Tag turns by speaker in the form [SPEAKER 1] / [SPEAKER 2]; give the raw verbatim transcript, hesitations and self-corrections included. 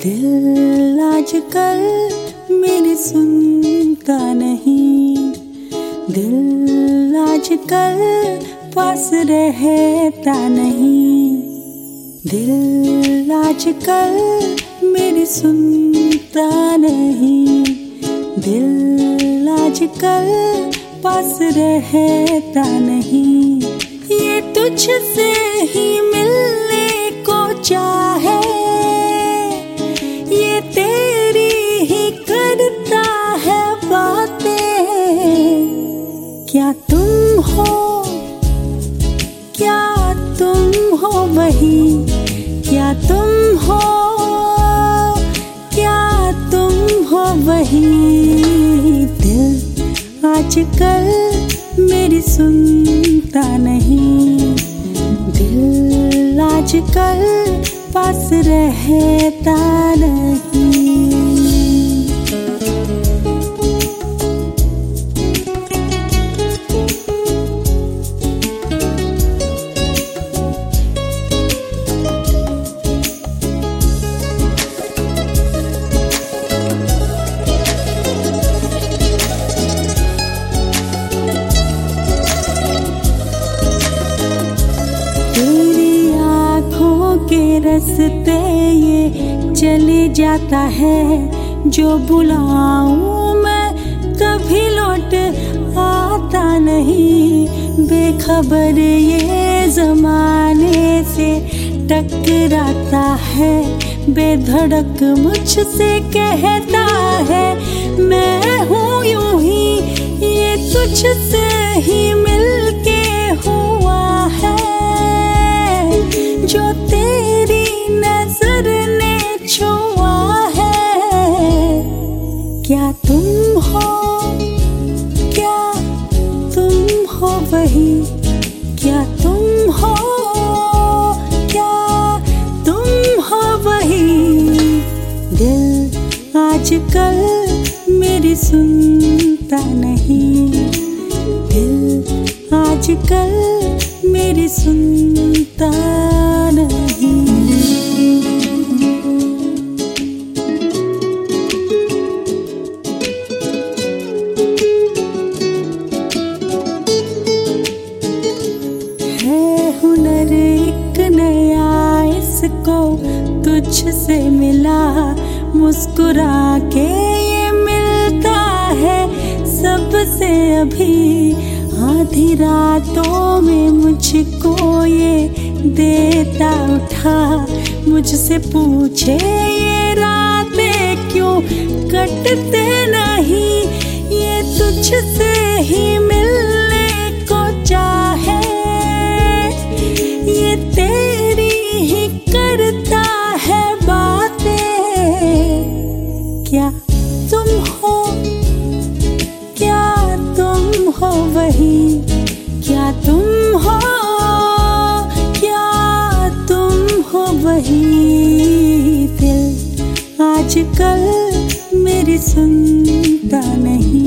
[SPEAKER 1] दिल आजकल मेरी सुनता नहीं, दिल आजकल पास रहता नहीं। दिल आजकल मेरी सुनता नहीं, दिल आजकल पास रहता नहीं। ये तुझसे ही मिलने को चाहे, ये तेरी ही करता है बातें। क्या तुम हो, क्या तुम हो वही, क्या तुम हो, क्या तुम हो वही। दिल आजकल मेरी सुनता नहीं, दिल आजकल पास रहता नहीं। के रास्ते ये चले जाता है, जो बुलाऊं मैं कभी लौट आता नहीं। बेखबर ये जमाने से टकराता है, बेधड़क मुझसे कहता है मैं हूँ यूं ही, ये तुझसे ही मिलके हुआ है। जो तेरी नजर ने छुआ है, क्या तुम हो, क्या तुम हो वही, क्या तुम हो, क्या तुम हो वही। दिल आजकल मेरी सुनता नहीं, दिल आजकल मेरी सुनता नहीं। है हुनर एक नया, इसको तुझसे मिला, मुस्कुरा के ये मिलता है सबसे अभी। आधी रातों में मुझको ये देता उठा, मुझसे पूछे ये रातें क्यों कटते नहीं। ये तुझसे ही मिलने को चाहे, ये तेरी ही करता है बातें। क्या तुम हो, क्या तुम हो वही, क्या तुम हो, क्या तुम हो वही। दिल आजकल मेरी सुनता नहीं,